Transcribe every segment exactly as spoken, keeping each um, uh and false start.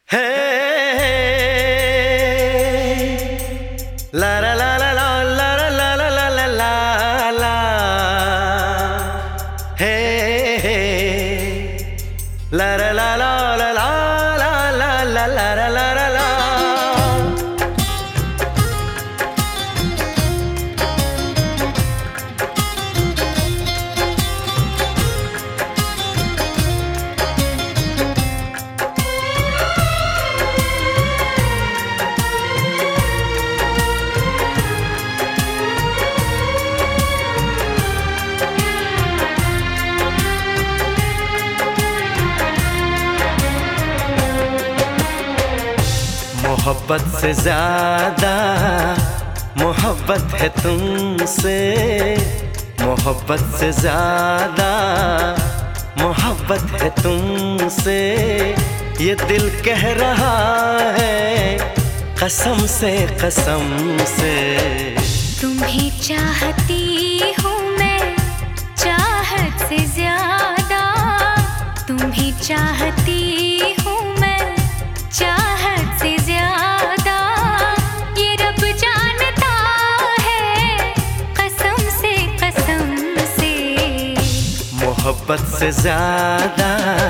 हे ला ला ला ला ला ला ला ला ला ला ला ला हे ला ला ला ला ला ला ला ला ला ला ला ला ला। मोहब्बत से ज्यादा मोहब्बत है तुमसे, मोहब्बत से ज्यादा मोहब्बत है तुमसे, ये दिल कह रहा है कसम से कसम से। तुम्हें चाहती हूँ मैं चाहत से ज्यादा, तुम्हें चाहती हूँ मैं चाहत से ज्यादा, ये रब जानता है कसम से कसम से। मोहब्बत से ज्यादा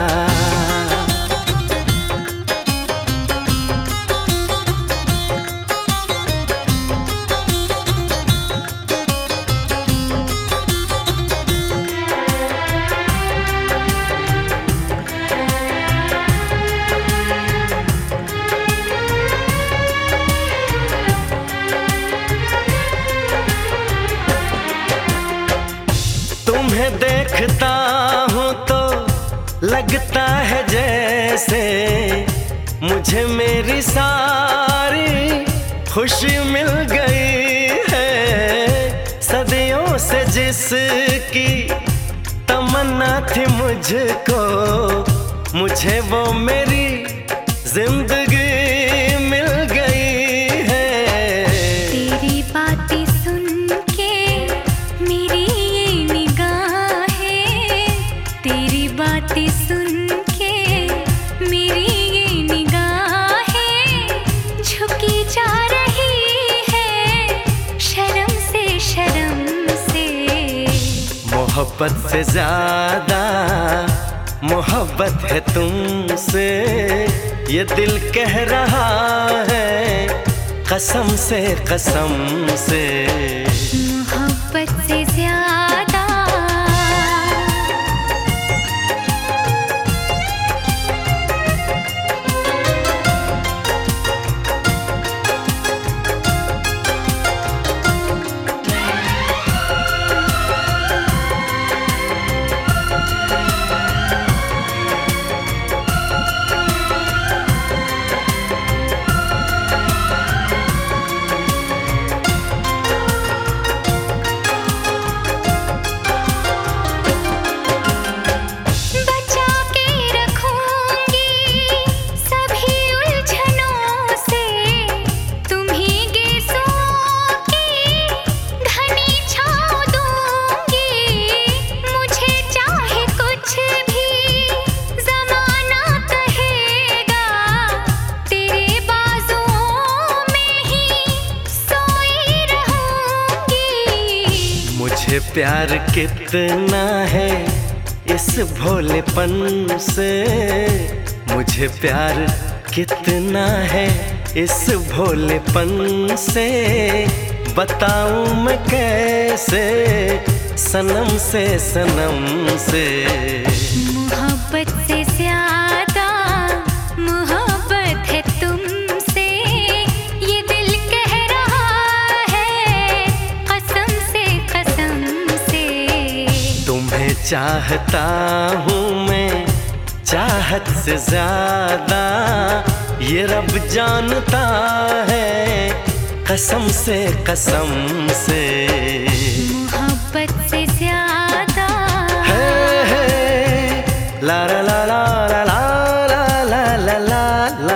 तुम्हें देखता हूँ तो लगता है जैसे मुझे मेरी सारी खुशी मिल गई है। सदियों से जिसकी तमन्ना थी मुझको, मुझे वो मेरी जिंदगी मिल गई है। तेरी बातें सुन के मेरी बातें सुन के मेरी ये निगाहें झुकी जा रही है शर्म से शर्म से। मोहब्बत से ज्यादा मोहब्बत है तुमसे, ये दिल कह रहा है कसम से कसम से। मोहब्बत से ज्यादा मुझे प्यार कितना है इस भोलेपन से, मुझे प्यार कितना है इस भोलेपन से। बताऊं मैं कैसे सनम से सनम से। मोहब्बत से ज्यादा मोहब्बत है तुमसे, ये दिल कह रहा है कसम से कसम से। तुम्हें चाहता हूँ मैं चाहत से ज्यादा, ये रब जानता है कसम से कसम से। मोहब्बत से ज्यादा है, है ला ला ला ला ला ला ला ला ला ला।